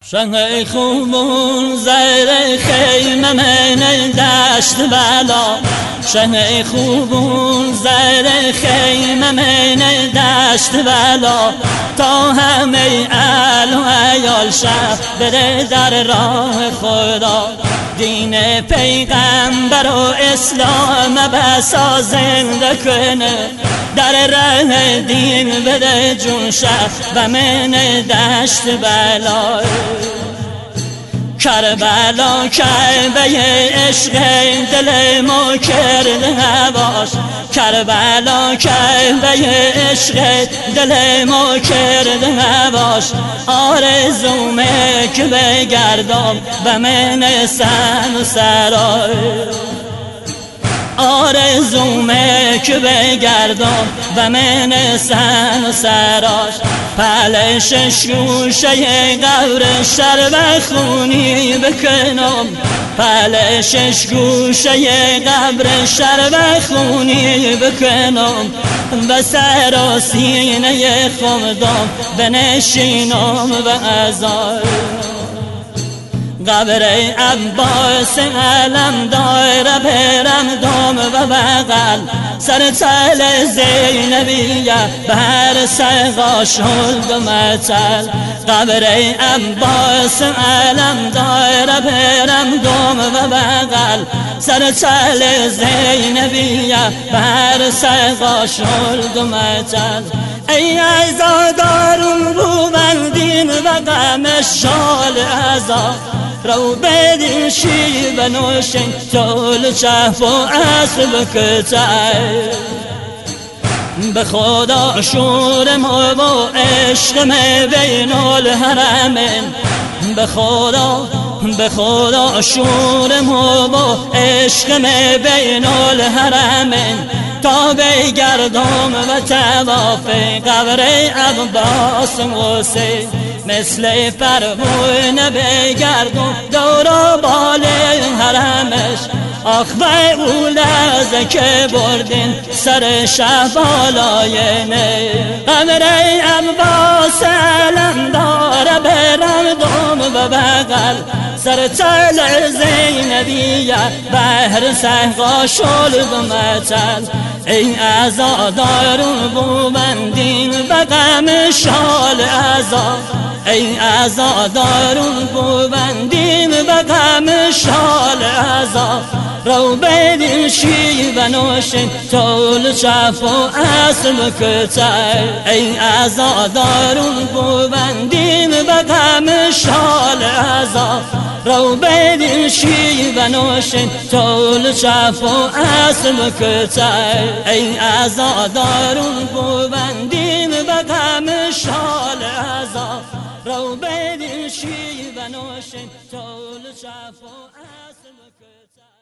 شنگ خوبون زیر خیمه من دشت بلا، شنگ خوبون زیر خیمه من دشت بلا، تا همه اهل و عیال شب بره در راه خدا، دین پیغمبر و اسلام بسا زنده کنه، در راه دین بده جون شب و من دشت بلا. کربلا کعبه عشق دل ما کرده هواش، کربلا کعبه عشق دل ما کرده هواش، آرزومه که بگردم و من سن و سرای، آرزومه که بگردم و من سن و سراش، پل شش گوشه قبر شر و خونی بکنم، پل شش گوشه قبر شر و خونی بکنم، و سر و سینه خودم بنشینم و ازار قبر عباس علم داره برم دام و بغل، سر تل زینبیه بر سقا شد و متل، قبر عباس علم داره برم دام و بغل، سر تل زینبیه بر سقا شد و متل. ای عزادارون رو بندین و غم شال عزا، رو بدین شیب نوشین طول چهف و اسب کتر، به خدا شور ما و عشق بین الحرمین، به خدا شور ما و عشق بین الحرمین، تا بگردم و تواف قبر عباس حسین، مثل پروانه بگردم دور بال حرمش، آخ و او لحظه که بردین سر شه بالای نه، قبر عباس علم داره برم دم و بغل، سر تل زینبیه بهر سهقا شلد و متل. ای عزادارون بوبندین و غم شال عزا، ای عزادارون بوبندین و غم شال عزا، رو بدین شیب نوشین طول چف و اسب کتر، ای عزادارون بوبندین و غم شال عزا، رو بدین شیب نوشین طول چف و اسب کتر، ای عزادارون بوبندین و غم شال عزا، رو بدین شیب نوشین طول چف و اسب کتر.